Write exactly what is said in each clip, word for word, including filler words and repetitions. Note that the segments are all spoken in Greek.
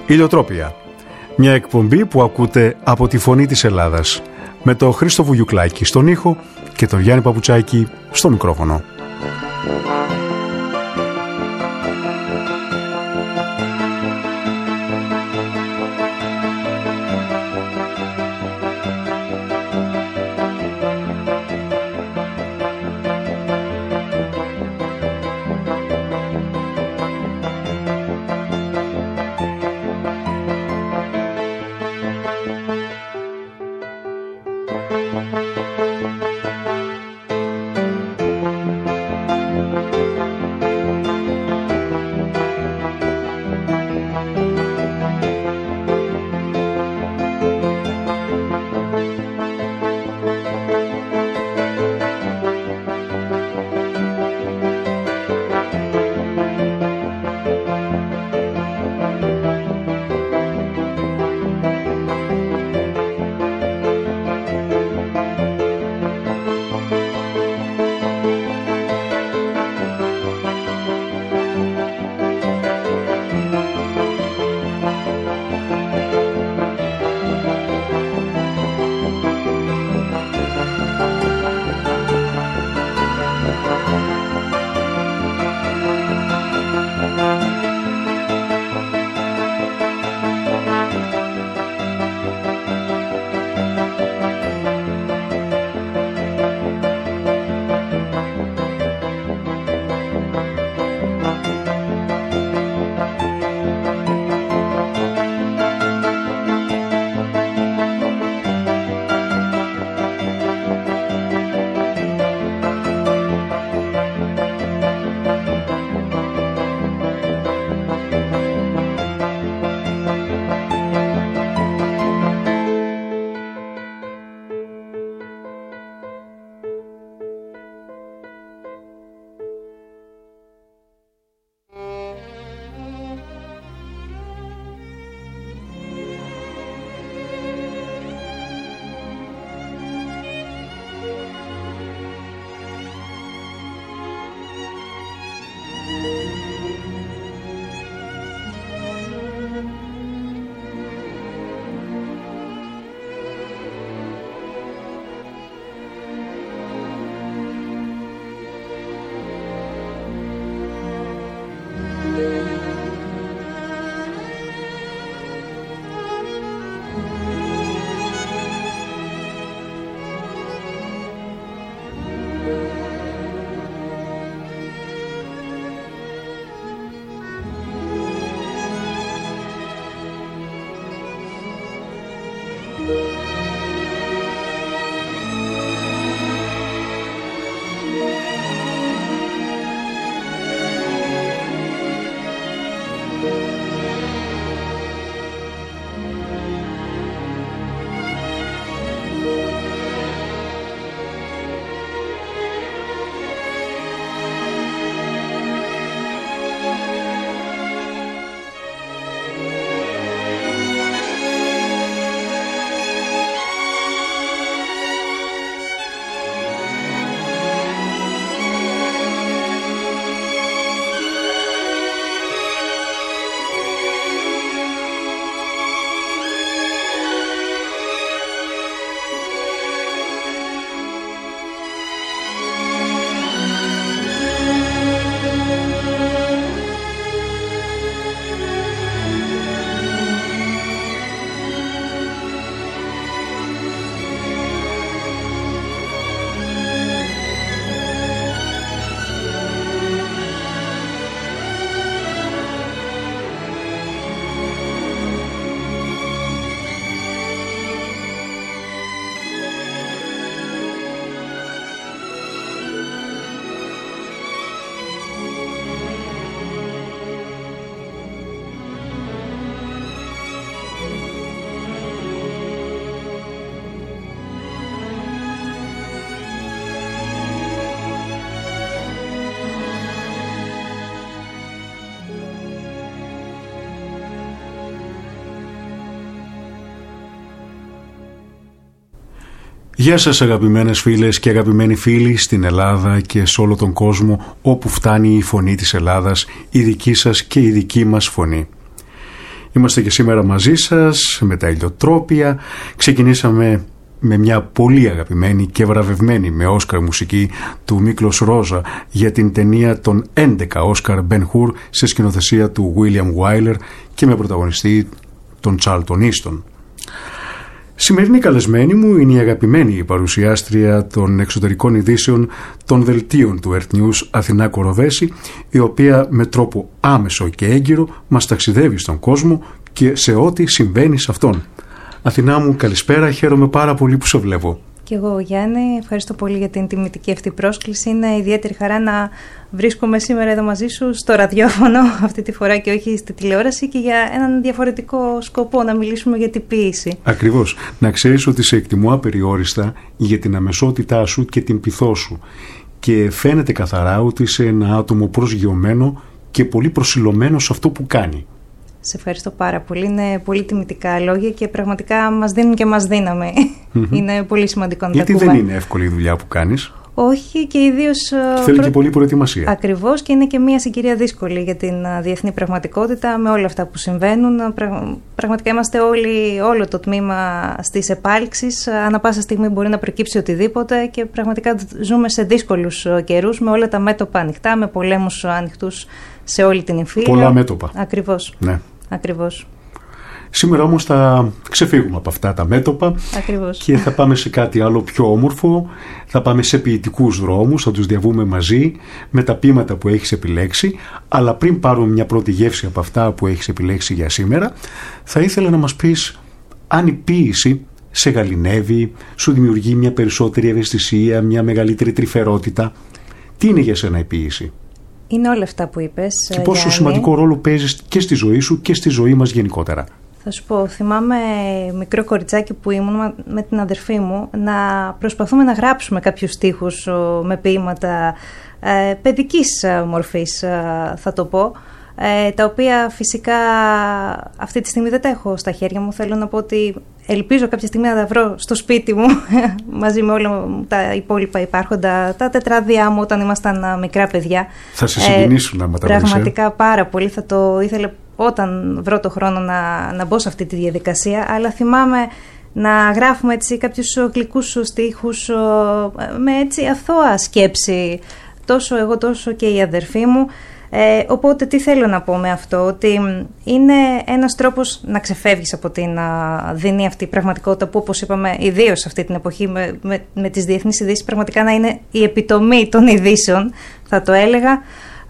Ηλιοτρόπια. Μια εκπομπή που ακούτε από τη Φωνή της Ελλάδας, με τον Χρήστο Βουγιουκλάκη στον ήχο και τον Γιάννη Παπουτσάκη στο μικρόφωνο. Γεια σας αγαπημένες φίλες και αγαπημένοι φίλοι στην Ελλάδα και σε όλο τον κόσμο όπου φτάνει η φωνή της Ελλάδας, η δική σας και η δική μας φωνή. Είμαστε και σήμερα μαζί σας με τα ηλιοτρόπια. Ξεκινήσαμε με μια πολύ αγαπημένη και βραβευμένη με Όσκαρ μουσική του Μίκλος Ρόζα για την ταινία των έντεκα Όσκαρ Ben Hur σε σκηνοθεσία του William Wyler και με πρωταγωνιστή τον Charlton Heston. Σημερινή καλεσμένη μου είναι η αγαπημένη παρουσιάστρια των εξωτερικών ειδήσεων των δελτίων του Earth News Αθηνά Κοροδέση, η οποία με τρόπο άμεσο και έγκυρο μας ταξιδεύει στον κόσμο και σε ό,τι συμβαίνει σε αυτόν. Αθηνά μου, καλησπέρα, χαίρομαι πάρα πολύ που σε βλέπω. Και εγώ, Γιάννη, ευχαριστώ πολύ για την τιμητική αυτή πρόσκληση. Είναι ιδιαίτερη χαρά να βρίσκομαι σήμερα εδώ μαζί σου στο ραδιόφωνο αυτή τη φορά και όχι στη τηλεόραση και για έναν διαφορετικό σκοπό, να μιλήσουμε για την ποίηση. Ακριβώς. Να ξέρεις ότι σε εκτιμώ απεριόριστα για την αμεσότητά σου και την πειθό σου και φαίνεται καθαρά ότι είσαι ένα άτομο προσγειωμένο και πολύ προσιλωμένο σε αυτό που κάνει. Σε ευχαριστώ πάρα πολύ. Είναι πολύ τιμητικά λόγια και πραγματικά μας δίνουν και μας δύναμη. Mm-hmm. Είναι πολύ σημαντικό να Γιατί τα ακούμε. δεν είναι εύκολη η δουλειά που κάνεις. Όχι, και ιδίως. Θέλει προ... και πολλή προετοιμασία. Ακριβώς, και είναι και μια συγκυρία δύσκολη για την διεθνή πραγματικότητα με όλα αυτά που συμβαίνουν. Πραγματικά είμαστε όλοι, όλο το τμήμα στις επάλξεις. Ανά πάσα στιγμή μπορεί να προκύψει οτιδήποτε και πραγματικά ζούμε σε δύσκολους καιρούς με όλα τα μέτωπα ανοιχτά, με πολέμους ανοιχτούς σε όλη την Ιφίλιο. Πολλά μέτωπα. Ακριβώς. Ναι. Ακριβώς. Σήμερα όμως θα ξεφύγουμε από αυτά τα μέτωπα. Ακριβώς. Και θα πάμε σε κάτι άλλο πιο όμορφο. Θα πάμε σε ποιητικούς δρόμους, θα τους διαβούμε μαζί με τα ποίηματα που έχεις επιλέξει. Αλλά πριν πάρουμε μια πρώτη γεύση από αυτά που έχεις επιλέξει για σήμερα, θα ήθελα να μας πεις αν η ποίηση σε γαληνεύει, σου δημιουργεί μια περισσότερη ευαισθησία, μια μεγαλύτερη τρυφερότητα. Τι είναι για σένα η ποίηση? Είναι όλα αυτά που είπες, και πόσο Γιάννη. σημαντικό ρόλο παίζεις και στη ζωή σου και στη ζωή μας γενικότερα. Θα σου πω, θυμάμαι μικρό κοριτσάκι που ήμουν με την αδερφή μου να προσπαθούμε να γράψουμε κάποιους στίχους με ποίηματα ε, παιδικής μορφής, θα το πω, ε, τα οποία φυσικά αυτή τη στιγμή δεν τα έχω στα χέρια μου. Θέλω να πω ότι ελπίζω κάποια στιγμή να τα βρω στο σπίτι μου μαζί με όλα τα υπόλοιπα υπάρχοντα, τα τετράδια μου όταν ήμασταν μικρά παιδιά. Θα σε συγκινήσουν άμα τα βρεις. Πραγματικά πάρα πολύ. Θα το ήθελα όταν βρω το χρόνο να, να μπω σε αυτή τη διαδικασία. Αλλά θυμάμαι να γράφουμε έτσι κάποιους γλυκούς στίχους με έτσι αθώα σκέψη, τόσο εγώ τόσο και η αδερφή μου. Ε, οπότε τι θέλω να πω με αυτό, ότι είναι ένας τρόπος να ξεφεύγεις από την α, δεινή αυτή πραγματικότητα που, όπως είπαμε, ιδίως αυτή την εποχή με, με, με τις διεθνείς ειδήσεις, πραγματικά να είναι η επιτομή των ειδήσεων, θα το έλεγα.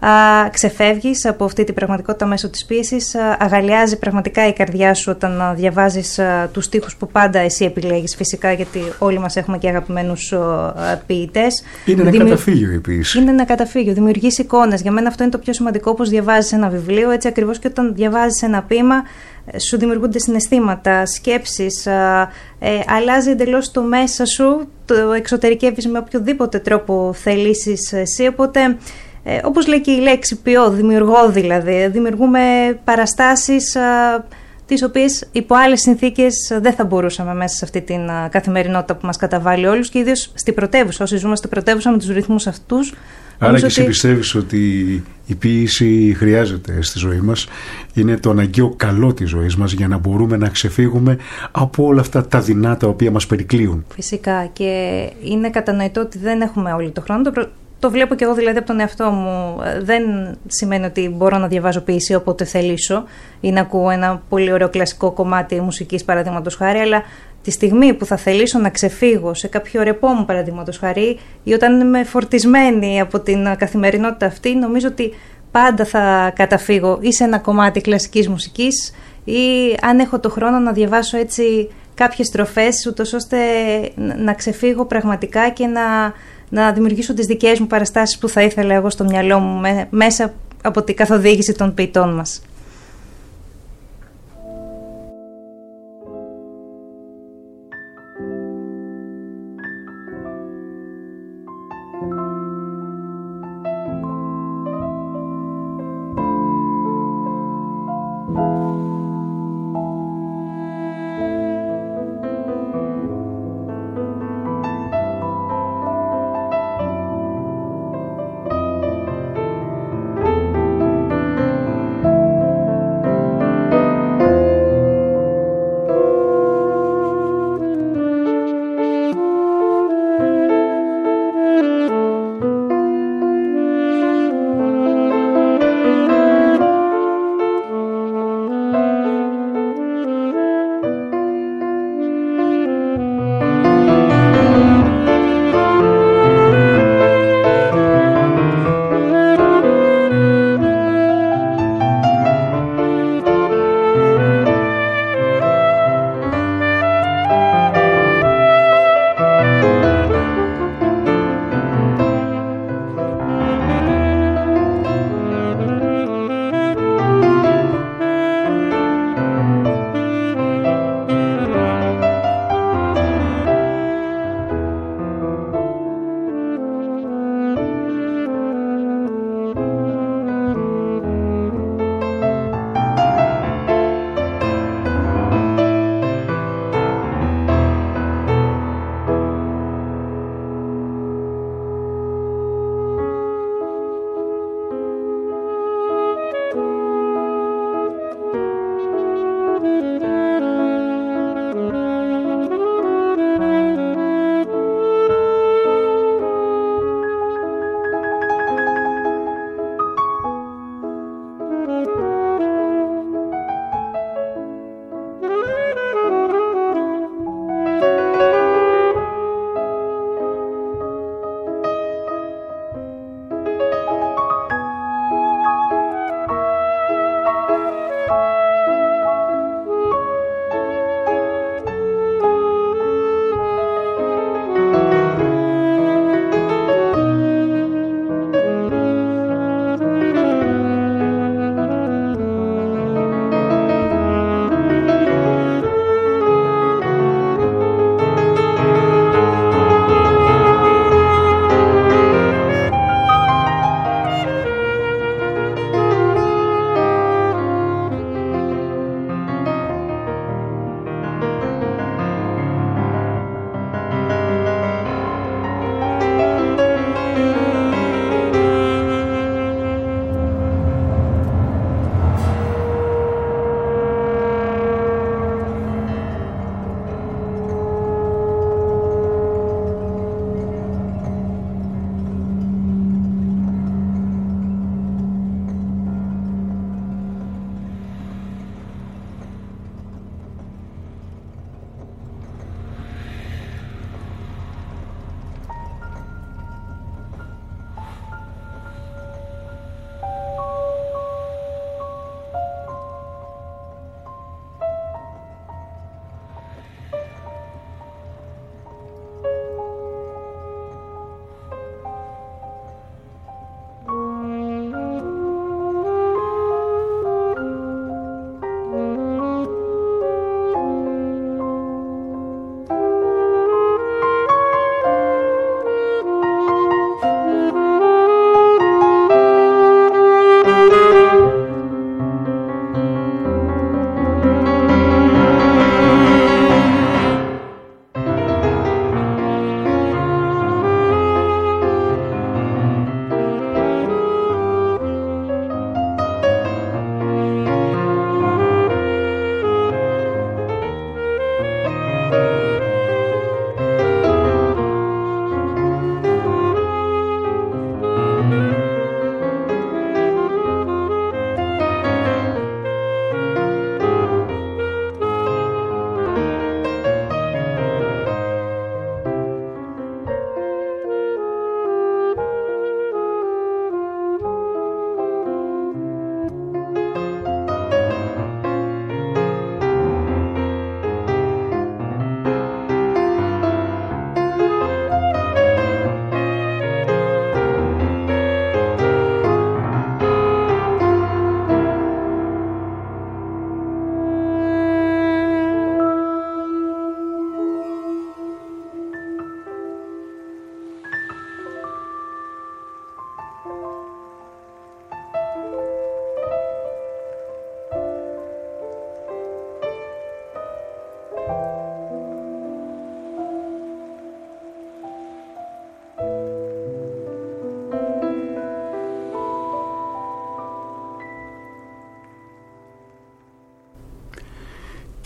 Α, ξεφεύγεις από αυτή την πραγματικότητα μέσω της πίεσης, α, αγαλιάζει πραγματικά η καρδιά σου όταν α, διαβάζεις α, τους στίχους που πάντα εσύ επιλέγεις, φυσικά, γιατί όλοι μας έχουμε και αγαπημένους α, ποιητές. Είναι ένα Δημιου... καταφύγιο η ποίηση. Είναι ένα καταφύγιο, δημιουργείς εικόνες. Για μένα αυτό είναι το πιο σημαντικό, όπως διαβάζεις ένα βιβλίο, έτσι ακριβώς και όταν διαβάζεις ένα ποίημα σου δημιουργούνται συναισθήματα, σκέψεις, α, ε, αλλάζει εντελώς το μέσα σου, το εξωτερικεύεις με οποιοδήποτε τρόπο θελήσεις εσύ, οπότε Ε, όπως λέει και η λέξη ποιό, δημιουργώ δηλαδή, δημιουργούμε παραστάσεις α, τις οποίες υπό άλλες συνθήκες δεν θα μπορούσαμε μέσα σε αυτή την α, καθημερινότητα που μας καταβάλει όλους και ιδίως στην πρωτεύουσα, όσοι ζούμε στην πρωτεύουσα με τους ρυθμούς αυτούς. Άρα και εσύ ότι... πιστεύεις ότι η ποίηση χρειάζεται στη ζωή μας, είναι το αναγκαίο καλό της ζωής μας για να μπορούμε να ξεφύγουμε από όλα αυτά τα δεινά τα οποία μας περικλείουν. Φυσικά, και είναι κατανοητό ότι δεν έχουμε όλοι το χρόνο. Το προ... Το βλέπω και εγώ δηλαδή από τον εαυτό μου. Δεν σημαίνει ότι μπορώ να διαβάζω ποίηση όποτε θελήσω ή να ακούω ένα πολύ ωραίο κλασικό κομμάτι μουσικής, παραδείγματος χάρη, αλλά τη στιγμή που θα θελήσω να ξεφύγω σε κάποιο ρεπό μου, παραδείγματος χάρη, ή όταν είμαι φορτισμένη από την καθημερινότητα αυτή, νομίζω ότι πάντα θα καταφύγω ή σε ένα κομμάτι κλασικής μουσικής ή αν έχω το χρόνο να διαβάσω έτσι κάποιες στροφές, ούτως ώστε να ξεφύγω πραγματικά και να να δημιουργήσω τις δικές μου παραστάσεις που θα ήθελα εγώ στο μυαλό μου μέσα από την καθοδήγηση των ποιητών μας.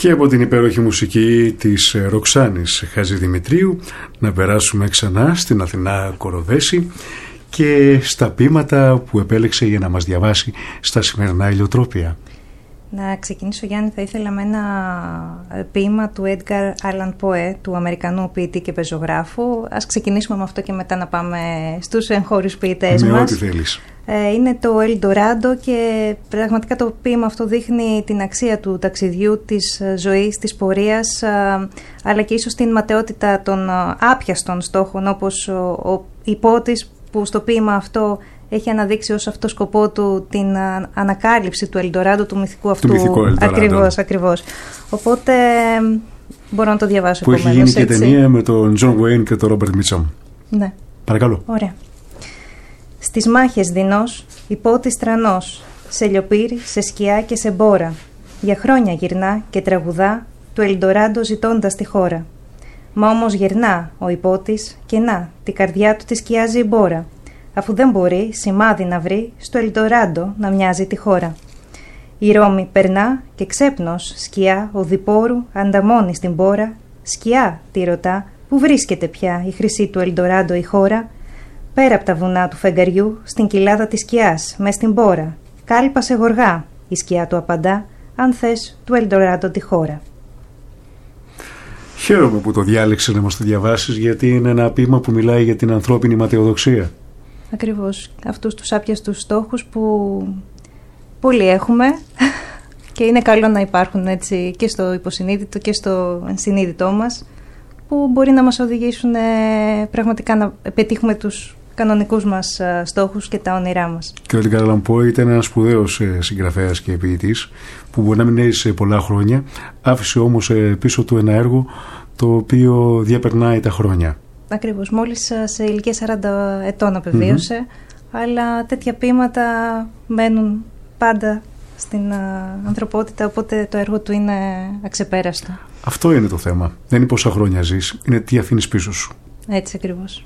Και από την υπέροχη μουσική της Ροξάνης Χατζηδημητρίου να περάσουμε ξανά στην Αθηνά Κοροδέση και στα ποίηματα που επέλεξε για να μας διαβάσει στα σημερινά ηλιοτρόπια. Να ξεκινήσω, Γιάννη, θα ήθελα με ένα ποίημα του Edgar Allan Poe, του Αμερικανού ποιητή και πεζογράφου. Ας ξεκινήσουμε με αυτό και μετά να πάμε στους εγχώριους ποιητές μας. Με ό,τι θέλεις. Είναι το Ελντοράντο και πραγματικά το ποίημα αυτό δείχνει την αξία του ταξιδιού, της ζωής, της πορείας, αλλά και ίσως την ματαιότητα των άπιαστων στόχων, όπως ο, ο υπότης που στο ποίημα αυτό έχει αναδείξει ως αυτό σκοπό του την ανακάλυψη του Ελντοράντο, του μυθικού αυτού. Του μυθικού Ελντοράντο. Ακριβώς, ακριβώς. Οπότε μπορώ να το διαβάσω. Που έχει γίνει και ταινία με τον Τζον Γουέιν και τον Ρόμπερτ Μίτσαμ. Ναι. Παρακαλώ. Ωραία. Στις μάχες δεινός, υπότης τρανός, σε λιοπύρι, σε σκιά και σε μπόρα. Για χρόνια γυρνά και τραγουδά, του Ελντοράντο ζητώντας τη χώρα. Μα όμως γυρνά ο υπότης και να, τη καρδιά του τη σκιάζει η μπόρα, αφού δεν μπορεί σημάδι να βρει στο Ελντοράντο να μοιάζει τη χώρα. Η Ρώμη περνά και ξέπνος σκιά οδηπόρου ανταμώνει στην μπόρα. Σκιά, τη ρωτά, που βρίσκεται πια η χρυσή του Ελντοράντο η χώρα. Πέρα από τα βουνά του φεγγαριού, στην κοιλάδα της σκιάς, μες στην μπόρα. Κάλπασε γοργά, η σκιά του απαντά, αν θες του Ελντοράντο τη χώρα. Χαίρομαι που το διάλεξες να μας το διαβάσεις, γιατί είναι ένα ποίημα που μιλάει για την ανθρώπινη ματαιοδοξία. Ακριβώς, αυτούς τους άπιαστους στόχους που πολλοί έχουμε και είναι καλό να υπάρχουν έτσι και στο υποσυνείδητο και στο ενσυνείδητό μας, που μπορεί να μας οδηγήσουν πραγματικά να πετύχουμε τους κανονικούς μας στόχους και τα όνειρά μας. Και ο Edgar Allan Poe ήταν ένας σπουδαίος συγγραφέας και ποιητής που μπορεί να μην έζησε πολλά χρόνια, άφησε όμως πίσω του ένα έργο το οποίο διαπερνάει τα χρόνια. Ακριβώς, μόλις σε ηλικία σαράντα ετών απεβίωσε, mm-hmm. αλλά τέτοια ποίηματα μένουν πάντα στην ανθρωπότητα, οπότε το έργο του είναι αξεπέραστο. Αυτό είναι το θέμα. Δεν είναι πόσα χρόνια ζεις, είναι τι αφήνεις πίσω σου. Έτσι ακριβώς.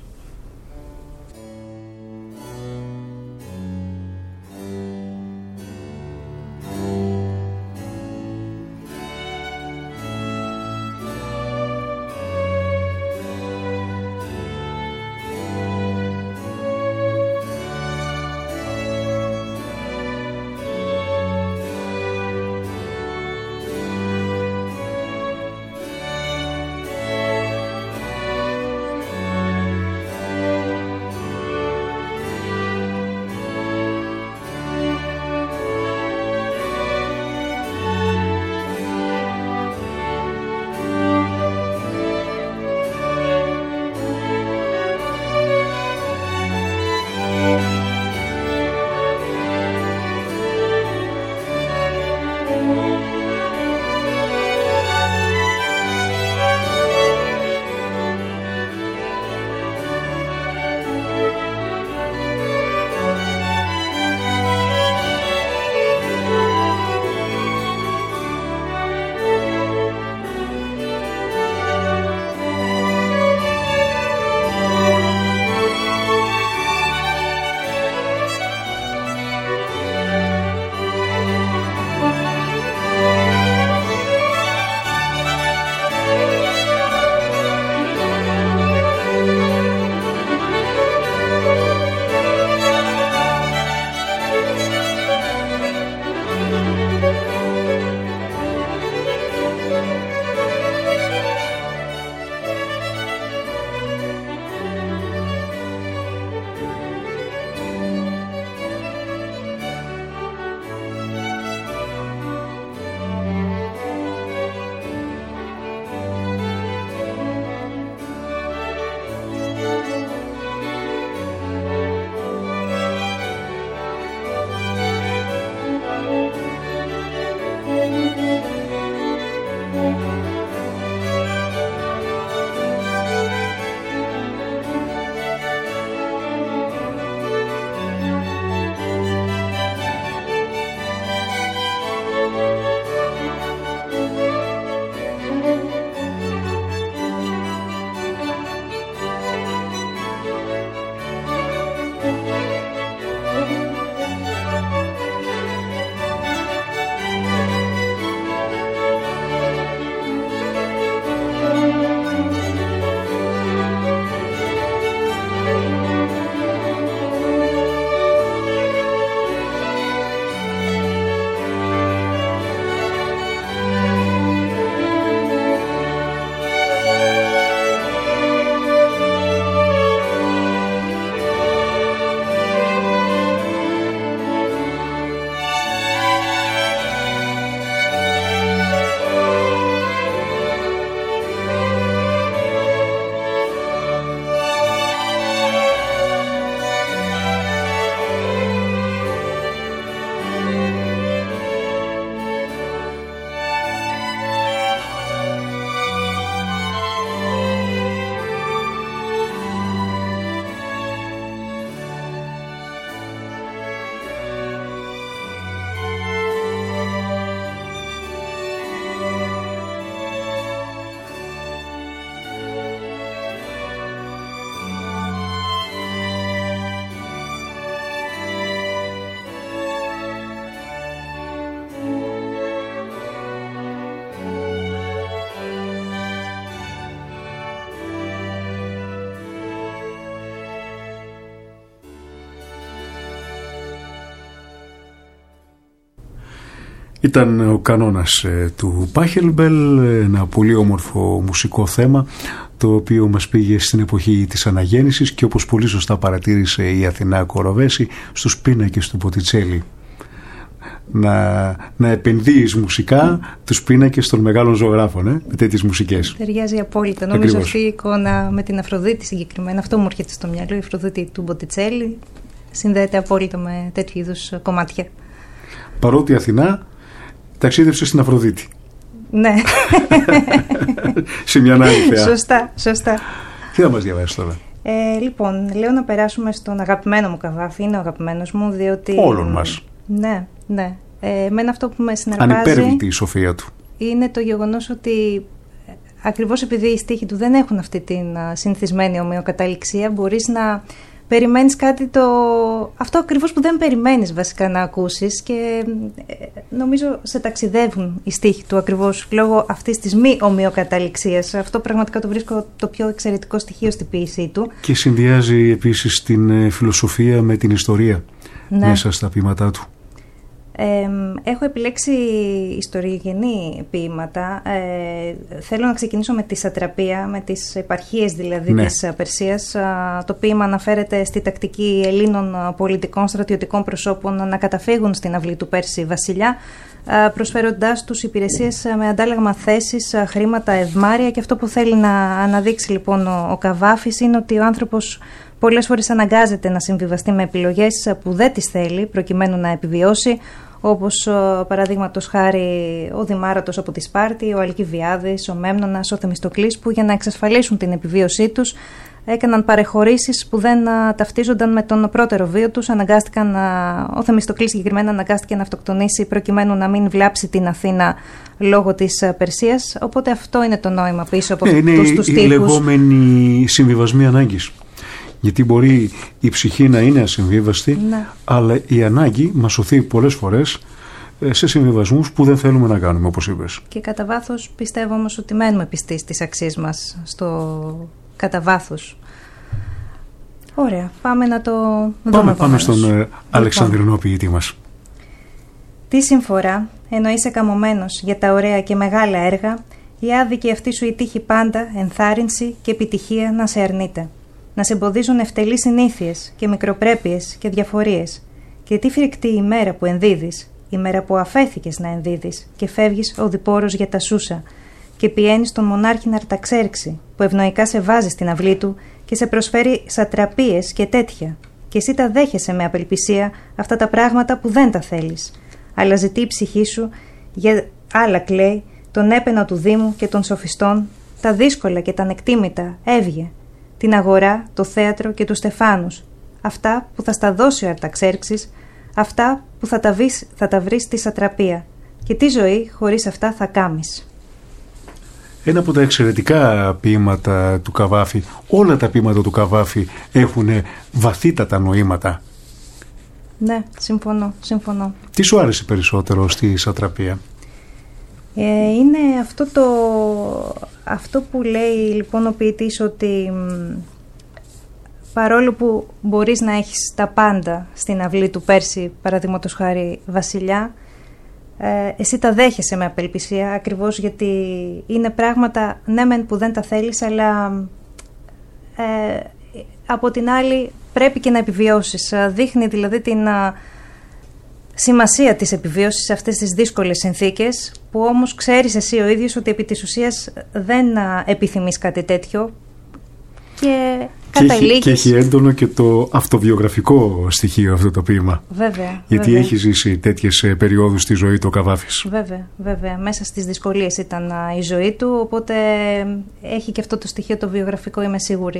Ήταν ο κανόνας ε, του Πάχελμπελ, ένα πολύ όμορφο μουσικό θέμα, το οποίο μας πήγε στην εποχή της αναγέννησης και, όπως πολύ σωστά παρατήρησε η Αθηνά Κοροβέση, στους πίνακες του Μποτιτσέλη. Να, να επενδύεις μουσικά mm. τους πίνακες των μεγάλων ζωγράφων, ε, με τέτοιες μουσικές. Ταιριάζει απόλυτα. Ακριβώς. Νομίζω αυτή η εικόνα με την Αφροδίτη συγκεκριμένα, αυτό μου έρχεται στο μυαλό, η Αφροδίτη του Μποτιτσέλη συνδέεται απόλυτα με τέτοιου είδους κομμάτια. Παρότι η Αθηνά ταξίδευσε στην Αφροδίτη. Ναι. Σε μια άλλη θεά. Σωστά, σωστά. Τι θα μας διαβάσεις τώρα? Ε, λοιπόν, λέω να περάσουμε στον αγαπημένο μου Καβάφη. Είναι ο αγαπημένος μου, διότι... Όλων μας. Ναι, ναι. Ε, εμένα αυτό που με συναρπάζει... Ανυπέρβλητη η σοφία του. Είναι το γεγονός ότι ακριβώς επειδή οι στίχοι του δεν έχουν αυτή την συνηθισμένη ομοιοκαταληξία, μπορείς να περιμένεις κάτι το... αυτό ακριβώς που δεν περιμένεις βασικά να ακούσεις, και νομίζω σε ταξιδεύουν οι στίχοι του ακριβώς λόγω αυτής της μη ομοιοκαταληξίας. Αυτό πραγματικά το βρίσκω το πιο εξαιρετικό στοιχείο στην ποίησή του. Και συνδυάζει επίσης την φιλοσοφία με την ιστορία, ναι, μέσα στα ποίηματά του. Ε, έχω επιλέξει ιστοριογενή ποίηματα. Ε, θέλω να ξεκινήσω με τη Σατραπία, με τις επαρχίες δηλαδή, ναι, της Περσίας. Το ποίημα αναφέρεται στη τακτική Ελλήνων πολιτικών στρατιωτικών προσώπων να καταφύγουν στην αυλή του Πέρση βασιλιά, προσφέροντάς τους υπηρεσίες με αντάλλαγμα θέσεις, χρήματα, ευμάρεια. Και αυτό που θέλει να αναδείξει λοιπόν ο, ο Καβάφης είναι ότι ο άνθρωπος πολλές φορές αναγκάζεται να συμβιβαστεί με επιλογές που δεν τις θέλει προκειμένου να επιβιώσει, όπως παραδείγματος χάρη ο Δημάρατος από τη Σπάρτη, ο Αλκιβιάδης, ο Μέμνονας, ο Θεμιστοκλής, που για να εξασφαλίσουν την επιβίωσή τους έκαναν παρεχωρήσεις που δεν ταυτίζονταν με τον πρώτερο βίο τους. Αναγκάστηκαν, ο Θεμιστοκλής συγκεκριμένα αναγκάστηκε να αυτοκτονήσει προκειμένου να μην βλάψει την Αθήνα λόγω της Περσίας. Οπότε αυτό είναι το νόημα πίσω από ε, αυτούς τους στίχους. Είναι οι λεγόμενοι συμβιβασμοί ανάγκης. Γιατί μπορεί η ψυχή να είναι ασυμβίβαστη, ναι, αλλά η ανάγκη μας σωθεί πολλές φορές σε συμβιβασμούς που δεν θέλουμε να κάνουμε, όπως είπες. Και κατά βάθος πιστεύω όμως ότι μένουμε πιστοί στις αξίες μας, στο κατά βάθος. Ωραία, πάμε να το δούμε. Πάμε, πάμε στον ε, Αλεξανδρινό ποιητή μας. Τι συμφορά, ενώ είσαι καμωμένος για τα ωραία και μεγάλα έργα, η άδικη αυτή σου η τύχη πάντα, ενθάρρυνση και επιτυχία να σε αρνείται. Να σε εμποδίζουν ευτελείς συνήθειες και μικροπρέπειες και διαφορίες. Και τι φρικτή η μέρα που ενδίδεις, η μέρα που αφέθηκες να ενδίδεις και φεύγεις οδυπόρος για τα Σούσα, και πιένεις τον μονάρχη να αρταξέρξει, που ευνοϊκά σε βάζει στην αυλή του και σε προσφέρει σατραπίες και τέτοια. Και εσύ τα δέχεσαι με απελπισία αυτά τα πράγματα που δεν τα θέλεις. Αλλά ζητεί η ψυχή σου για άλλα κλαίει, τον έπαινο του Δήμου και των σοφιστών, τα δύσκολα και τα ανεκτήμητα έβγε. Την αγορά, το θέατρο και τους στεφάνους. Αυτά που θα στα δώσει ο Αρταξέρξης, αυτά που θα τα, βρεις, θα τα βρεις στη σατραπία. Και τι ζωή χωρίς αυτά θα κάμεις. Ένα από τα εξαιρετικά ποίηματα του Καβάφη, όλα τα ποίηματα του Καβάφη έχουν βαθύτατα νοήματα. Ναι, συμφωνώ, συμφωνώ. Τι σου άρεσε περισσότερο στη σατραπία? Ε, είναι αυτό, το, αυτό που λέει λοιπόν ο ποιητής, ότι παρόλο που μπορείς να έχεις τα πάντα στην αυλή του Πέρση, παραδείγματος χάρη βασιλιά, ε, εσύ τα δέχεσαι με απελπισία, ακριβώς γιατί είναι πράγματα ναι μεν που δεν τα θέλεις, αλλά ε, από την άλλη πρέπει και να επιβιώσεις. Δείχνει δηλαδή την σημασία της επιβίωσης σε αυτές τις δύσκολες συνθήκες, που όμως ξέρεις εσύ ο ίδιος ότι επί της ουσίας δεν επιθυμείς κάτι τέτοιο και καταλήγεις. Και έχει έντονο και το αυτοβιογραφικό στοιχείο αυτό το ποίημα. Βέβαια. Γιατί βέβαια. έχει ζήσει τέτοιες περιόδους στη ζωή του ο Καβάφης. Βέβαια, βέβαια. Μέσα στις δυσκολίες ήταν η ζωή του, οπότε έχει και αυτό το στοιχείο το βιογραφικό, είμαι σίγουρη.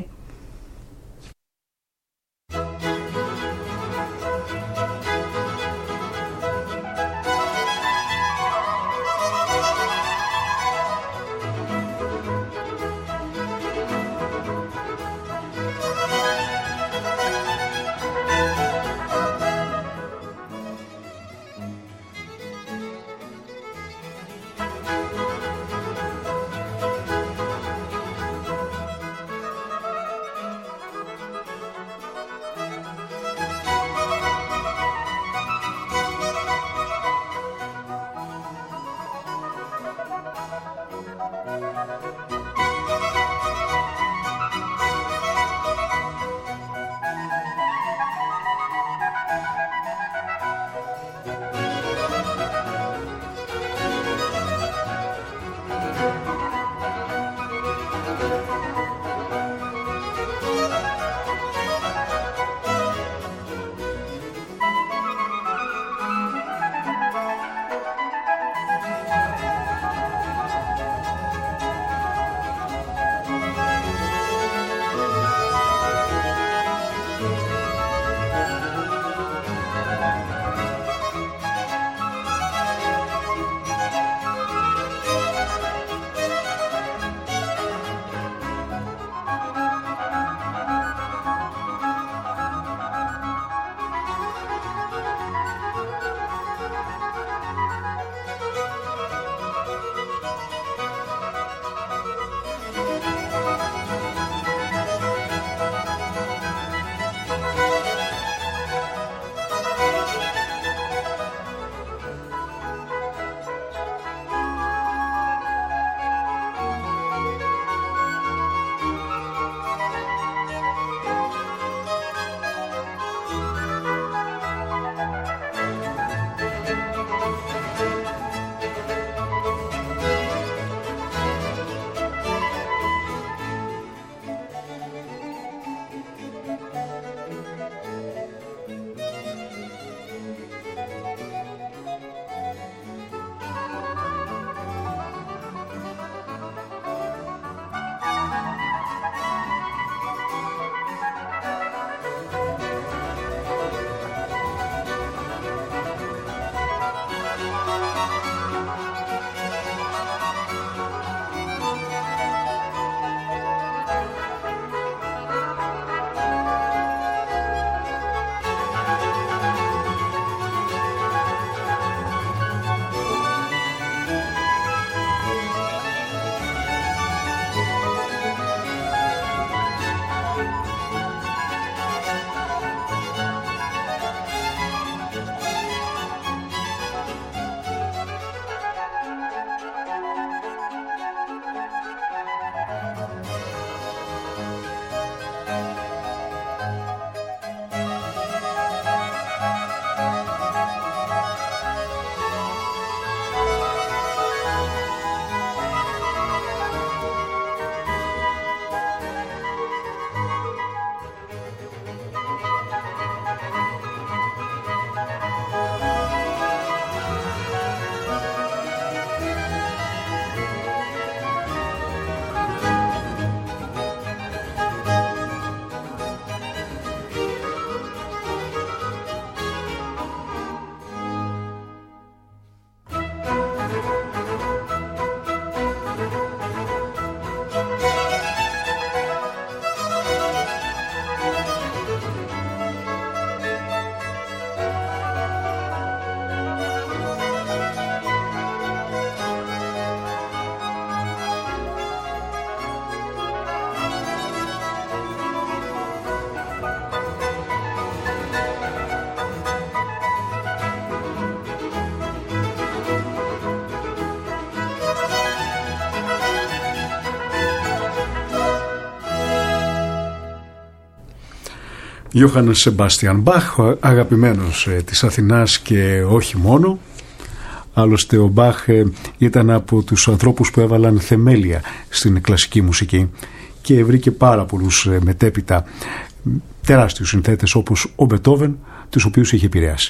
Γιώχαν Σεμπάστιαν Μπαχ, αγαπημένος ε, της Αθηνάς και όχι μόνο. Άλλωστε ο Μπαχ ε, ήταν από τους ανθρώπους που έβαλαν θεμέλια στην κλασική μουσική και βρήκε πάρα πολλούς ε, μετέπειτα τεράστιους συνθέτες όπως ο Μπετόβεν, τους οποίους είχε επηρεάσει.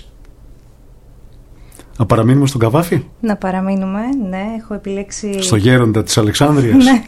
Να παραμείνουμε στον Καβάφη. Να παραμείνουμε, ναι, έχω επιλέξει... Στο γέροντα της Αλεξάνδρειας. Ναι.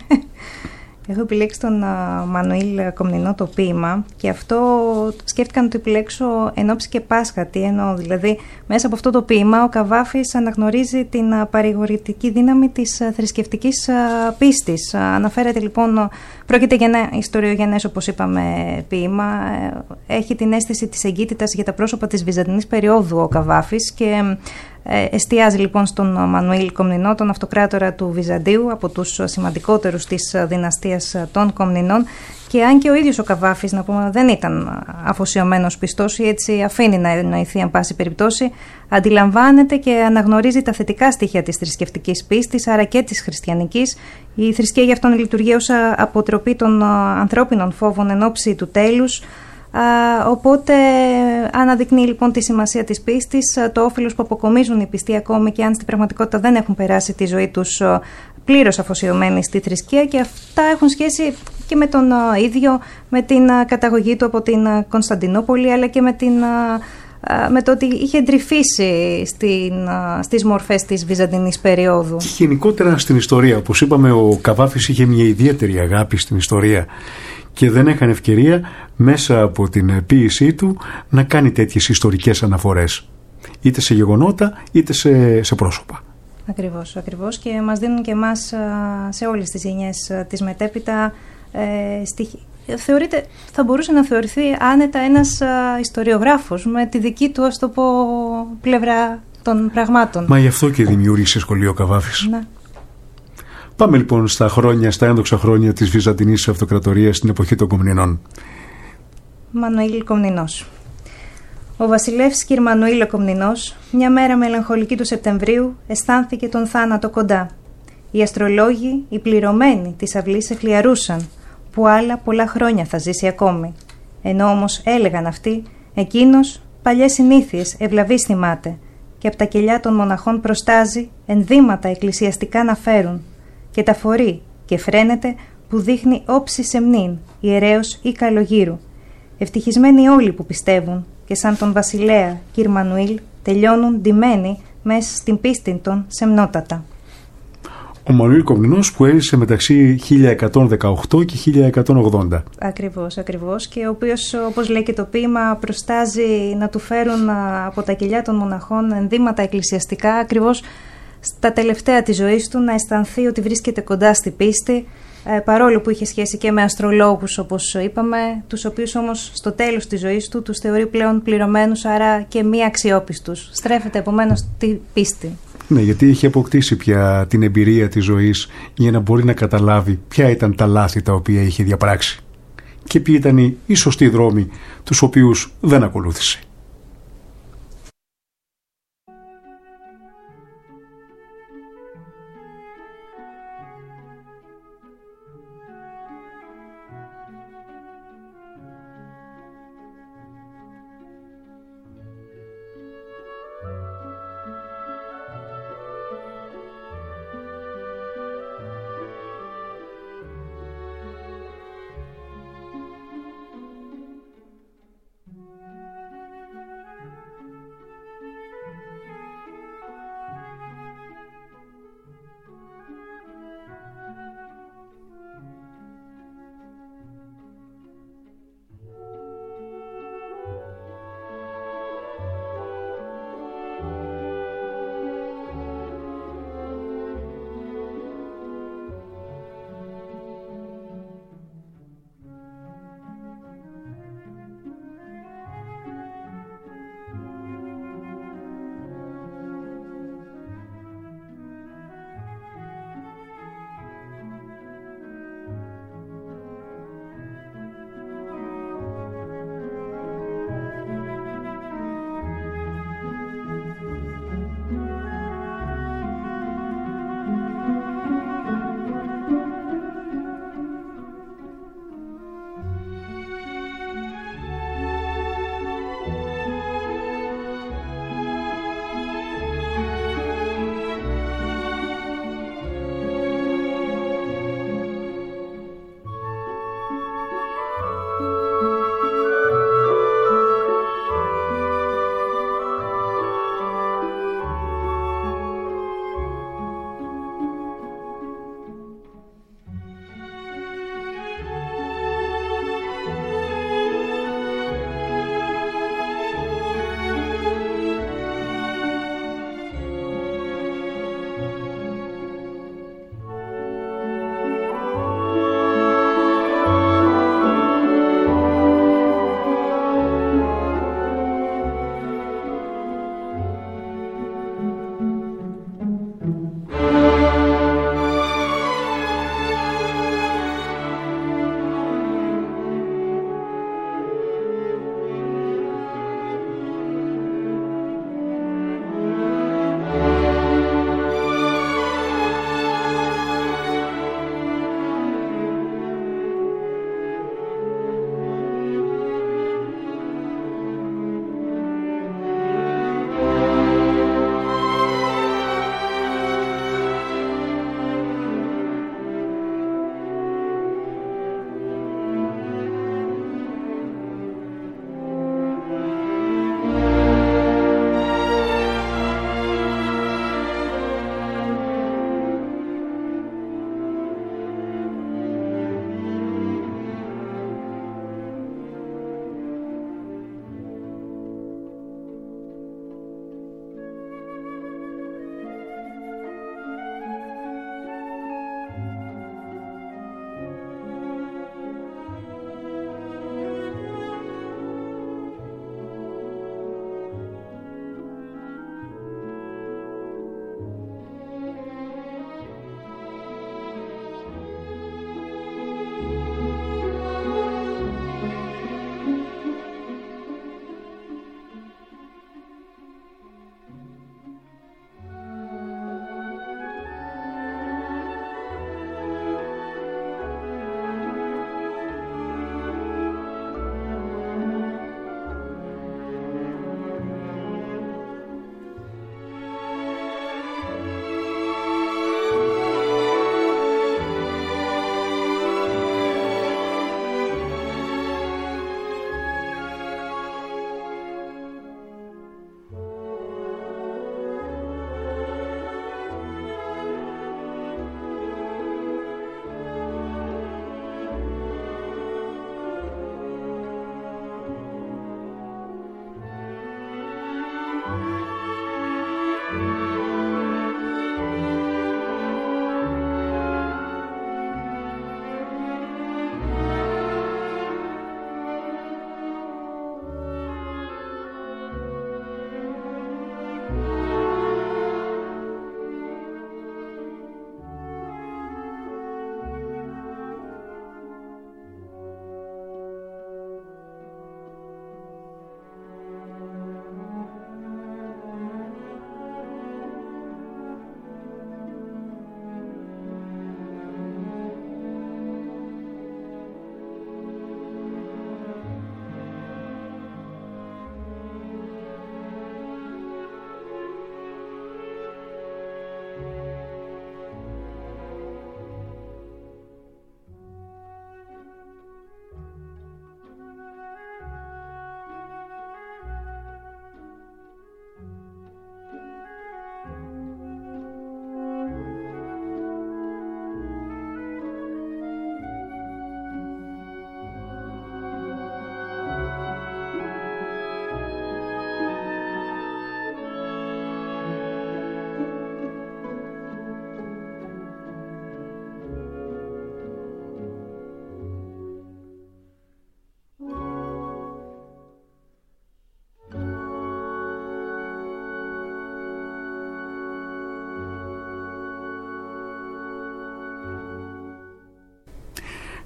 Έχω επιλέξει τον uh, Μανουήλ Κομνηνό το ποίημα και αυτό σκέφτηκα να το επιλέξω εν ώψη και Πάσχα. Τι εννοώ, δηλαδή μέσα από αυτό το ποίημα ο Καβάφης αναγνωρίζει την uh, παρηγορητική δύναμη της uh, θρησκευτικής uh, πίστης. Uh, αναφέρεται λοιπόν, πρόκειται για ένα ιστοριογενές όπως είπαμε ποίημα, uh, έχει την αίσθηση της εγκύτητας για τα πρόσωπα της Βυζαντινής περίοδου ο Καβάφης και Ε, εστιάζει λοιπόν στον Μανουήλ Κομνηνό, τον αυτοκράτορα του Βυζαντίου, από τους σημαντικότερους της δυναστείας των Κομνηνών, και αν και ο ίδιος ο Καβάφης, να πούμε, δεν ήταν αφοσιωμένος πιστός ή έτσι αφήνει να εννοηθεί εν πάση περιπτώσει, αντιλαμβάνεται και αναγνωρίζει τα θετικά στοιχεία της θρησκευτικής πίστης, άρα και της χριστιανικής. Η θρησκεία για αυτόν λειτουργεί ως αποτροπή των ανθρώπινων φόβων εν ώψη του τέλους. Uh, οπότε αναδεικνύει λοιπόν τη σημασία της πίστης, uh, το όφελος που αποκομίζουν οι πιστοί ακόμη και αν στην πραγματικότητα δεν έχουν περάσει τη ζωή τους uh, πλήρως αφοσιωμένοι στη θρησκεία, και αυτά έχουν σχέση και με τον uh, ίδιο, με την uh, καταγωγή του από την uh, Κωνσταντινούπολη, αλλά και με, την, uh, uh, με το ότι είχε εντρυφήσει στην, uh, στις μορφές της Βυζαντινής περίοδου. Γενικότερα στην ιστορία, όπως είπαμε, ο Καβάφης είχε μια ιδιαίτερη αγάπη στην ιστορία και δεν είχαν ευκαιρία μέσα από την ποίησή του να κάνει τέτοιες ιστορικές αναφορές, είτε σε γεγονότα είτε σε, σε πρόσωπα. Ακριβώς, ακριβώς, και μας δίνουν και εμάς σε όλες τις γενιές της μετέπειτα ε, στοιχεία. Θεωρείται, θα μπορούσε να θεωρηθεί άνετα ένας α, ιστοριογράφος με τη δική του, ας το πω, πλευρά των πραγμάτων. Μα γι' αυτό και δημιούργησε σχολείο Καβάφης. Ναι. Πάμε λοιπόν στα χρόνια, στα ένδοξα χρόνια της Βυζαντινής Αυτοκρατορίας στην εποχή των Κομνηνών. Μανουήλ Κομνηνός. Ο βασιλεύς κ. Μανουήλ Κομνηνός, μια μέρα μελαγχολική του Σεπτεμβρίου, αισθάνθηκε τον θάνατο κοντά. Οι αστρολόγοι, οι πληρωμένοι της αυλής εχλιαρούσαν, που άλλα πολλά χρόνια θα ζήσει ακόμη. Ενώ όμως έλεγαν αυτοί, εκείνος παλιές συνήθειες ευλαβής θυμάται, και από τα κελιά των μοναχών προστάζει ενδύματα εκκλησιαστικά να φέρουν, και τα φορεί και φρένεται που δείχνει όψη σεμνήν, ιερέως ή καλογύρου. Ευτυχισμένοι όλοι που πιστεύουν και σαν τον βασιλέα κ. Μανουήλ τελειώνουν ντυμένοι μέσα στην πίστη των σεμνότατα. Ο Μανουήλ Κομνηνός που έζησε μεταξύ χίλια εκατόν δεκαοκτώ και χίλια εκατόν ογδόντα. Ακριβώς, ακριβώς, και ο οποίος, όπως λέει και το ποίημα, προστάζει να του φέρουν από τα κελιά των μοναχών ενδύματα εκκλησιαστικά, ακριβώς στα τελευταία της ζωής του, να αισθανθεί ότι βρίσκεται κοντά στη πίστη, ε, παρόλο που είχε σχέση και με αστρολόγους, όπως είπαμε, τους οποίους όμως στο τέλος της ζωής του τους θεωρεί πλέον πληρωμένους, άρα και μη αξιόπιστους. Στρέφεται επομένως στη πίστη. Ναι, γιατί είχε αποκτήσει πια την εμπειρία της ζωής για να μπορεί να καταλάβει ποια ήταν τα λάθη τα οποία είχε διαπράξει και ποιοι ήταν οι σωστοί δρόμοι τους οποίους δεν ακολούθησε.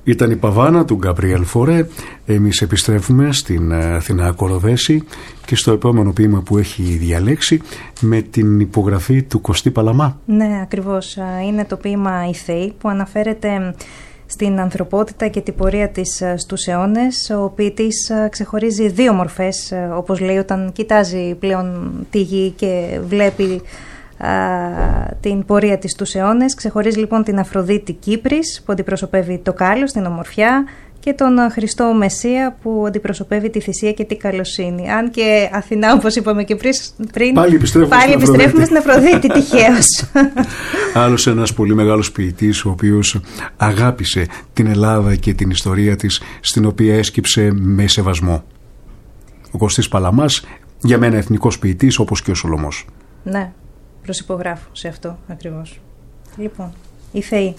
Ήταν η Παβάνα του Γκαμπριέλ Φορέ. Εμείς επιστρέφουμε στην Αθηνά Κοροδέση και στο επόμενο ποίημα που έχει διαλέξει με την υπογραφή του Κωστή Παλαμά. Ναι, ακριβώς. Είναι το ποίημα «Οι Θεοί» που αναφέρεται στην ανθρωπότητα και την πορεία της στους αιώνες. Ο ποιητής ξεχωρίζει δύο μορφές, όπως λέει, όταν κοιτάζει πλέον τη γη και βλέπει α, την πορεία της στους αιώνες. Ξεχωρίζει λοιπόν την Αφροδίτη Κύπρης που αντιπροσωπεύει το κάλος, την ομορφιά, και τον Χριστό Μεσσία που αντιπροσωπεύει τη θυσία και την καλοσύνη. Αν και Αθηνά, όπως είπαμε και πριν, πάλι επιστρέφουμε, πάλι στην, επιστρέφουμε στην Αφροδίτη, τυχαίως. Άλλος ένας πολύ μεγάλος ποιητής, ο οποίος αγάπησε την Ελλάδα και την ιστορία της, στην οποία έσκυψε με σεβασμό. Ο Κωστής Παλαμάς, για μένα εθνικός ποιητής, όπως και ο Σολωμός. Ναι, προσυπογράφω σε αυτό ακριβώς. Λοιπόν, οι Θεοί.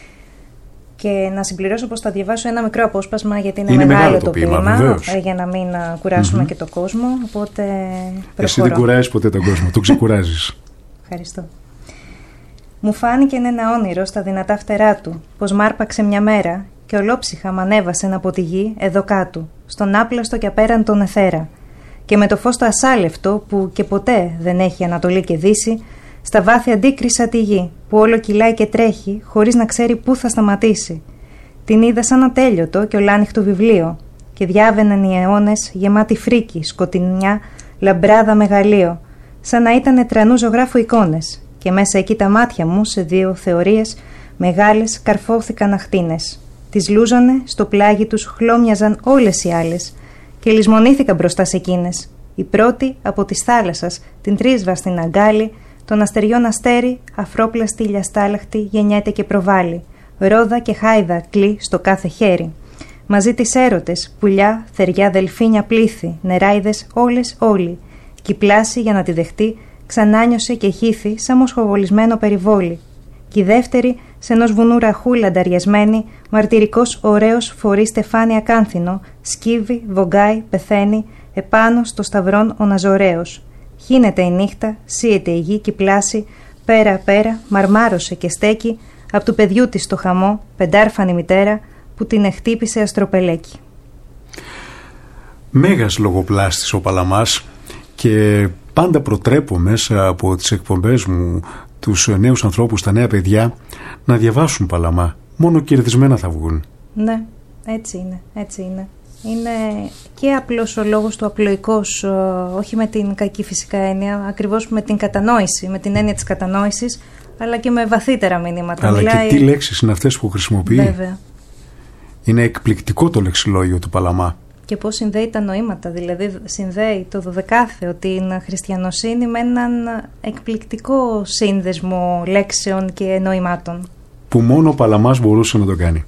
Και να συμπληρώσω πως θα διαβάσω ένα μικρό απόσπασμα, γιατί είναι, είναι μεγάλο, μεγάλο το ποίημα, ποίημα για να μην κουράσουμε mm-hmm. και τον κόσμο. Οπότε προχωρώ. Εσύ δεν κουράζεις ποτέ τον κόσμο, τον ξεκουράζεις. Ευχαριστώ. Μου φάνηκε ένα όνειρο στα δυνατά φτερά του, πως μ' άρπαξε μια μέρα και ολόψυχα μ' ανέβασε από τη γη εδώ κάτω, στον άπλαστο και απέραντον εθέρα. Και με το φως το ασάλευτο, που και ποτέ δεν έχει Ανατολή και Δύση, στα βάθη αντίκρισα τη γη, που όλο κυλάει και τρέχει, χωρίς να ξέρει πού θα σταματήσει. Την είδα σαν ατέλειωτο και ολάνυχτο βιβλίο, και διάβαιναν οι αιώνες γεμάτοι φρίκη, σκοτεινιά, λαμπράδα μεγαλείο, σαν να ήταν τρανού ζωγράφου εικόνες, και μέσα εκεί τα μάτια μου σε δύο θεωρίες μεγάλες καρφώθηκαν αχτίνες. Τις λούζανε, στο πλάγι τους χλώμιαζαν όλες οι άλλες, και λησμονήθηκαν μπροστά σε εκείνες. Η πρώτη από της θάλασσας, την τρίσβα στην αγκάλη, των αστεριών αστέρι, αφρόπλαστη ηλιαστάλαχτη γεννιέται και προβάλλει. Ρόδα και χάιδα κλεί στο κάθε χέρι. Μαζί τις έρωτες, πουλιά, θεριά, δελφίνια, πλήθη, νεράιδες, όλες όλοι. Κι η πλάση για να τη δεχτεί, ξανάνιωσε και χύθη σαν μοσχοβολισμένο περιβόλι. Κι η δεύτερη, σε ενός βουνού ραχού λανταριασμένη, μαρτυρικός ωραίος φορεί στεφάνι ακάνθινο, σκύβει, βογκάει, πεθαίνει, επάνω στο σταυρόν ο Ναζωραίος. Χύνεται η νύχτα, σύεται η γη κι η πλάση, πέρα-πέρα, μαρμάρωσε και στέκει, απ' του παιδιού της το χαμό, πεντάρφανη μητέρα, που την εχτύπησε αστροπελέκι. Μέγας λογοπλάστης ο Παλαμάς, και πάντα προτρέπω μέσα από τις εκπομπές μου τους νέους ανθρώπους, τα νέα παιδιά, να διαβάσουν Παλαμά. Μόνο κερδισμένα θα βγουν. Ναι, έτσι είναι, έτσι είναι. Είναι και απλός ο λόγος του, απλοϊκός, όχι με την κακή φυσικά έννοια, ακριβώς με την κατανόηση, με την έννοια της κατανόησης, αλλά και με βαθύτερα μηνύματα. Αλλά μιλάει... και τι λέξεις είναι αυτές που χρησιμοποιεί. Βέβαια. Είναι εκπληκτικό το λεξιλόγιο του Παλαμά. Και πώς συνδέει τα νοήματα, δηλαδή συνδέει το δωδεκάθεο, την χριστιανοσύνη, με έναν εκπληκτικό σύνδεσμο λέξεων και νοημάτων. Που μόνο ο Παλαμάς μπορούσε να το κάνει.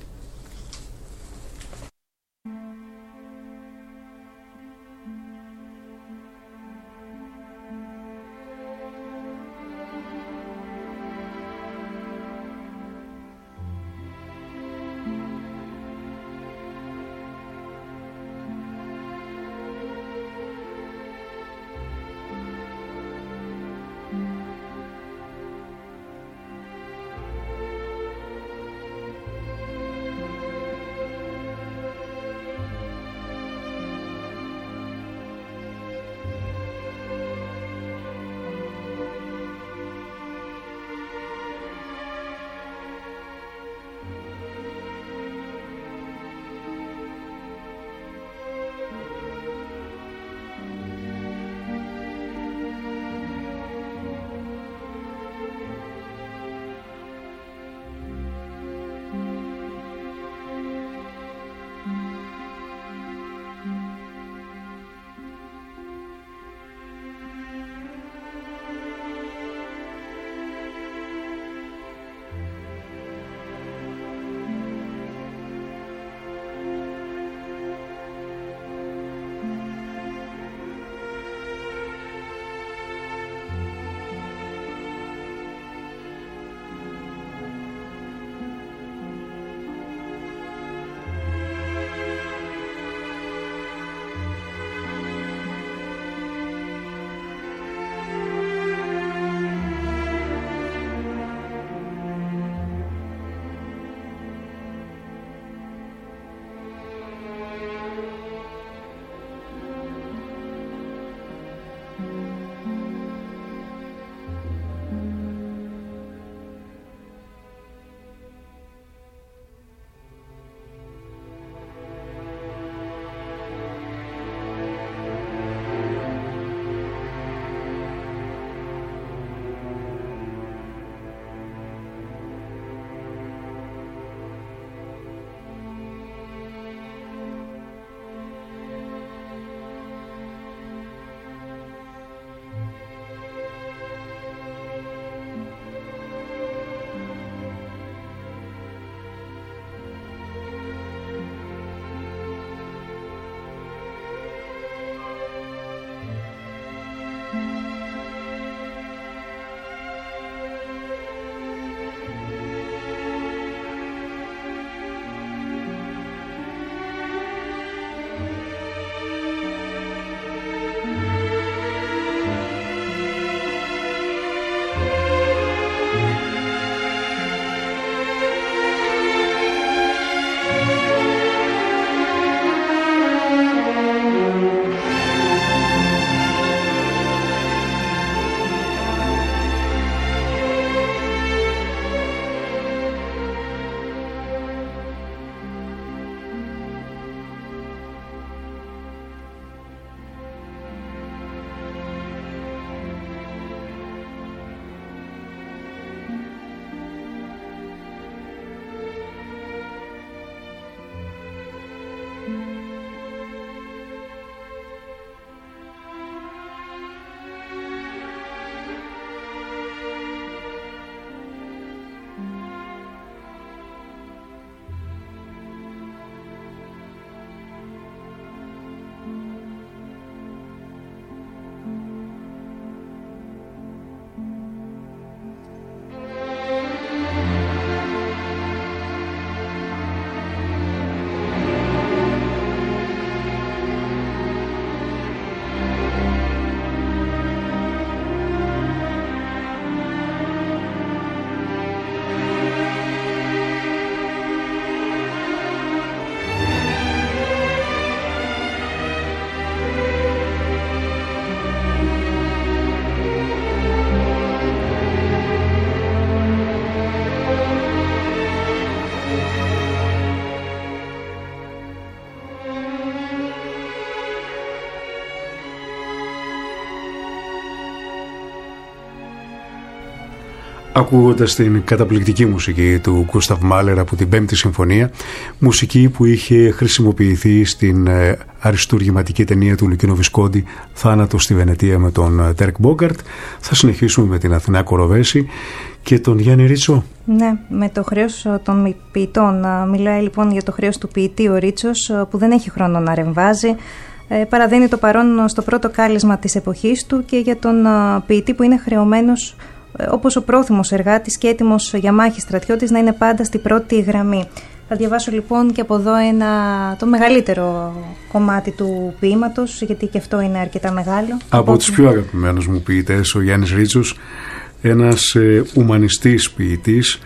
Ακούγοντας την καταπληκτική μουσική του Γκούσταβ Μάλερ από την Πέμπτη Συμφωνία, μουσική που είχε χρησιμοποιηθεί στην αριστούργηματική ταινία του Λουκίνο Βισκόντι «Θάνατος στη Βενετία» με τον Τέρκ Μπόγκαρτ, θα συνεχίσουμε με την Αθηνά Κοροβέση και τον Γιάννη Ρίτσο. Ναι, με το χρέος των ποιητών. Μιλάει λοιπόν για το χρέος του ποιητή ο Ρίτσος, που δεν έχει χρόνο να ρεμβάζει. Παραδίνει το παρόν στο πρώτο κάλεσμα της εποχής του και για τον ποιητή που είναι χρεωμένος, όπως ο πρόθυμος εργάτης και έτοιμος για μάχη στρατιώτης, να είναι πάντα στην πρώτη γραμμή. Θα διαβάσω λοιπόν και από εδώ ένα, το μεγαλύτερο κομμάτι του ποίηματος, γιατί και αυτό είναι αρκετά μεγάλο. Από Οπότε... τους πιο αγαπημένους μου ποιητές, ο Γιάννης Ρίτσος, ένας ε, ουμανιστής ποιητής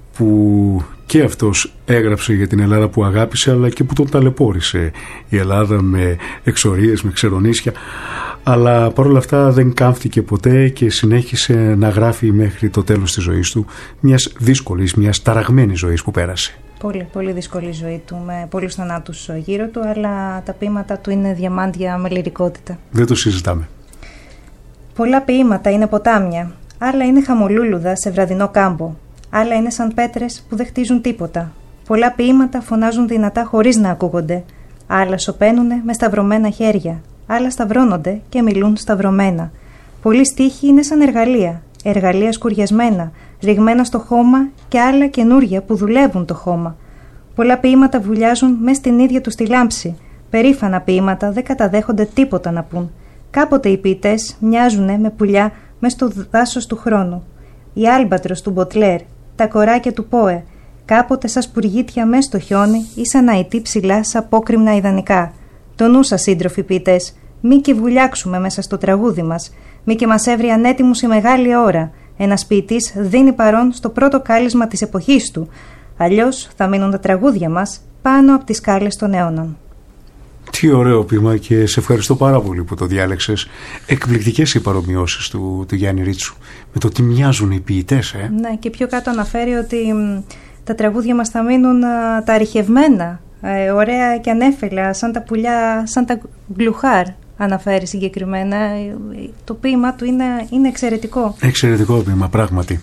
που και αυτός έγραψε για την Ελλάδα που αγάπησε, αλλά και που τον ταλαιπώρησε η Ελλάδα με εξορίες, με ξερονίσια, αλλά παρόλα αυτά δεν κάμφτηκε ποτέ και συνέχισε να γράφει μέχρι το τέλος της ζωής του, μιας δύσκολης, μιας ταραγμένης ζωής που πέρασε. Πολύ, πολύ δύσκολη ζωή του, με πολλούς θανάτους γύρω του, αλλά τα ποίηματα του είναι διαμάντια με λυρικότητα. Δεν το συζητάμε. Πολλά ποίηματα είναι ποτάμια, άλλα είναι χαμολούλουδα σε βραδινό κάμπο. Άλλα είναι σαν πέτρες που δεν χτίζουν τίποτα. Πολλά ποίηματα φωνάζουν δυνατά χωρίς να ακούγονται. Άλλα σωπαίνουνε με σταυρωμένα χέρια. Άλλα σταυρώνονται και μιλούν σταυρωμένα. Πολλοί στίχοι είναι σαν εργαλεία. Εργαλεία σκουριασμένα, ρηγμένα στο χώμα και άλλα καινούρια που δουλεύουν το χώμα. Πολλά ποίηματα βουλιάζουν μες στην ίδια τους τη λάμψη. Περήφανα ποίηματα δεν καταδέχονται τίποτα να πούν. Κάποτε οι ποιητές μοιάζουνε με πουλιά μες στο δάσος του χρόνου. Η άλμπατρος του Μποτλέρ, τα κοράκια του Πόε, κάποτε σαν σπουργίτια μες στο χιόνι ή σαν αητή ψηλά σαν απόκρημνα ιδανικά. Το νου σας, σύντροφοι ποιητές, μη και βουλιάξουμε μέσα στο τραγούδι μας, μη και μας έβρει ανέτοιμους η μεγάλη ώρα. Ένας ποιητής δίνει παρόν στο πρώτο κάλεσμα της εποχής του, αλλιώς θα μείνουν τα τραγούδια μας πάνω από τις σκάλες των αιώνων. Τι ωραίο ποίημα και σε ευχαριστώ πάρα πολύ που το διάλεξες. Εκπληκτικές οι παρομοιώσεις του, του Γιάννη Ρίτσου με το τι μοιάζουν οι ποιητές. Ε. Ναι, και πιο κάτω αναφέρει ότι μ, τα τραγούδια μας θα μείνουν α, τα ρηχευμένα, ε, ωραία και ανέφελα, σαν τα πουλιά, σαν τα γκλουχάρ, αναφέρει συγκεκριμένα. Το ποίημα του είναι, είναι εξαιρετικό. Εξαιρετικό ποίημα, πράγματι.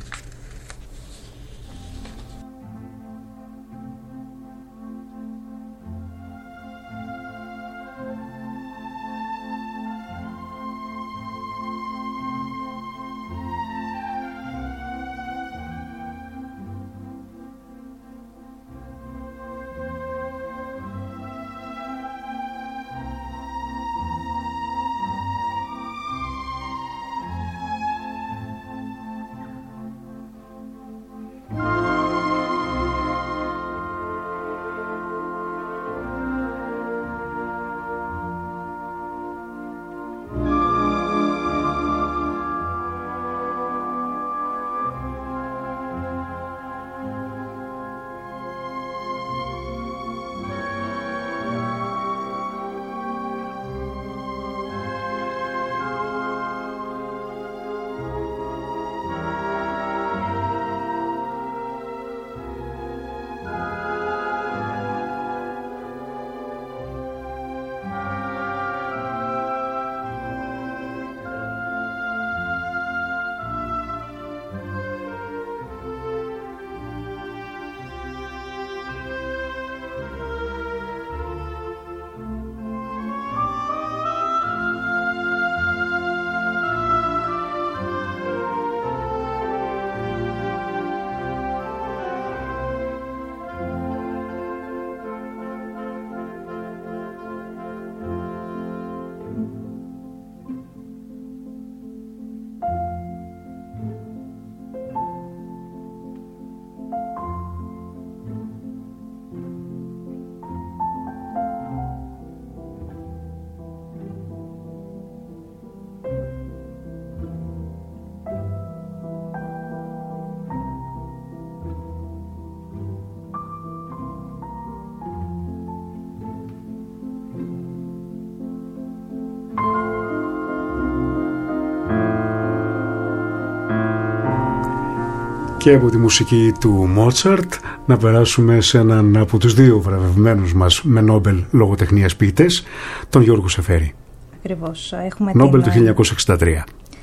Και από τη μουσική του Μότσαρτ να περάσουμε σε έναν από τους δύο βραβευμένους μας με Νόμπελ λογοτεχνίας ποιητές, τον Γιώργο Σεφέρη. Ακριβώς. Έχουμε Νόμπελ την... το χίλια εννιακόσια εξήντα τρία. Το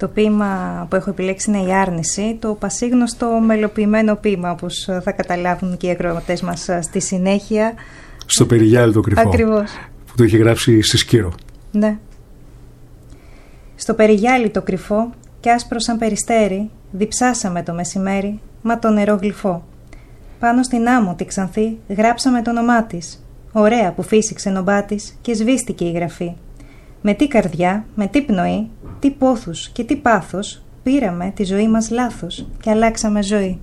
Το ποίημα που έχω επιλέξει είναι η Άρνηση, το πασίγνωστο μελοποιημένο ποίημα, όπως θα καταλάβουν και οι ακροατές μας στη συνέχεια. Στο Περιγιάλι το κρυφό. Ακριβώς. Που το είχε γράψει στη Σκύρο. Ναι. Στο Περιγιάλι το κρυφό κι άσπρο σαν περιστέρι, διψάσαμε το μεσημέρι, μα το νερό γλυφό. Πάνω στην άμμο τη ξανθή γράψαμε το όνομά της, ωραία που φύσηξε νομπά της και σβήστηκε η γραφή. Με τι καρδιά, με τι πνοή, τι πόθους και τι πάθος πήραμε τη ζωή μας λάθος και αλλάξαμε ζωή.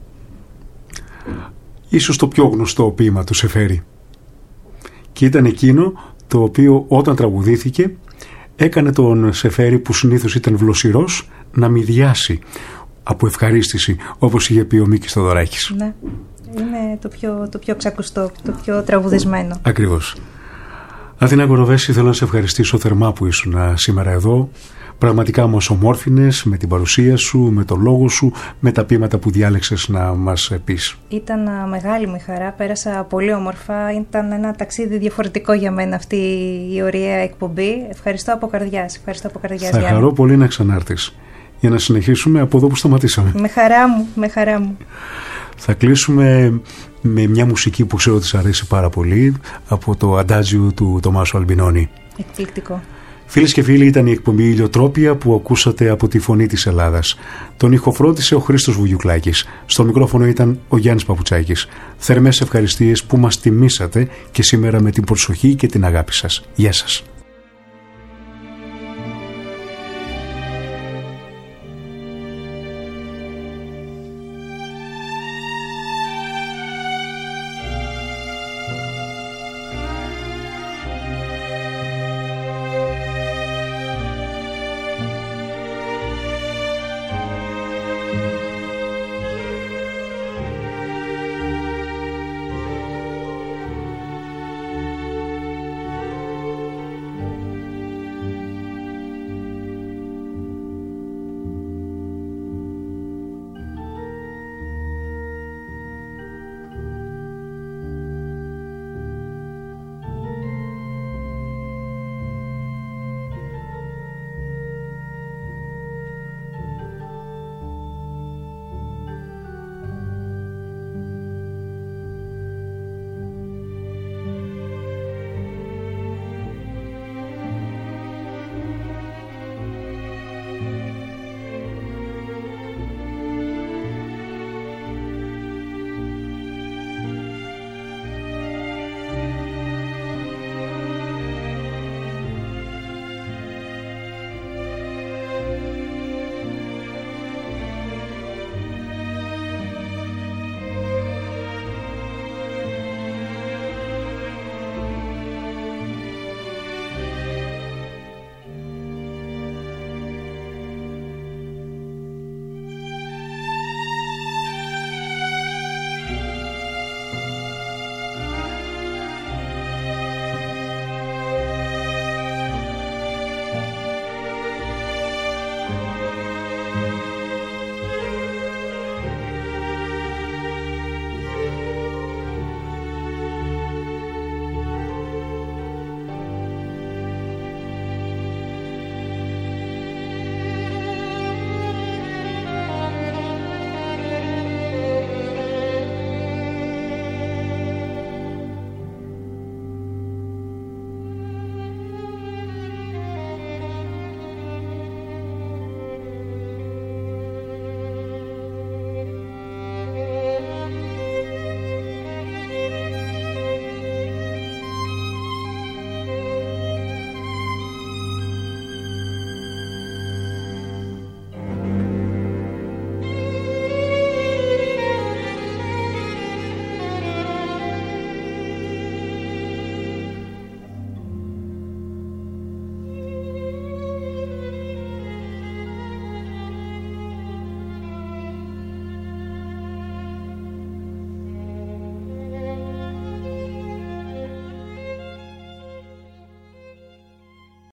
Ίσως το πιο γνωστό ποίημα του Σεφέρη. Και ήταν εκείνο το οποίο όταν τραγουδήθηκε έκανε τον Σεφέρη, που συνήθως ήταν βλοσιρός, να μυδιάσει από ευχαρίστηση, όπως είχε πει ο Μίκης Θοδωράκης. Ναι, είναι το πιο, το πιο ξακουστό, το πιο τραγουδισμένο. Ακριβώς. Αθηνά Κοροβέση, θέλω να σε ευχαριστήσω θερμά που ήσουν σήμερα εδώ. Πραγματικά μας ομόρφινες με την παρουσία σου, με το λόγο σου, με τα ποίηματα που διάλεξες να μας πεις. Ήταν μεγάλη μου χαρά, πέρασα πολύ όμορφα, ήταν ένα ταξίδι διαφορετικό για μένα αυτή η ωραία εκπομπή. Ευχαριστώ από καρδιάς, ευχαριστώ από καρδιάς. Θα χαρώ πολύ να ξανάρθεις για να συνεχίσουμε από εδώ που σταματήσαμε. Με χαρά μου, με χαρά μου. Θα κλείσουμε με μια μουσική που ξέρω ότι σας αρέσει πάρα πολύ, από το Αντάζιο του Τομάσο Αλμπινόνι. Εκπληκτικό. Φίλες και φίλοι, ήταν η εκπομπή Ηλιοτρόπια που ακούσατε από τη Φωνή της Ελλάδας. Τον ηχοφρόντισε ο Χρήστος Βουγιουκλάκης. Στο μικρόφωνο ήταν ο Γιάννης Παπουτσάκης. Θερμές ευχαριστίες που μας τιμήσατε και σήμερα με την προσοχή και την αγάπη σας. Γεια σας.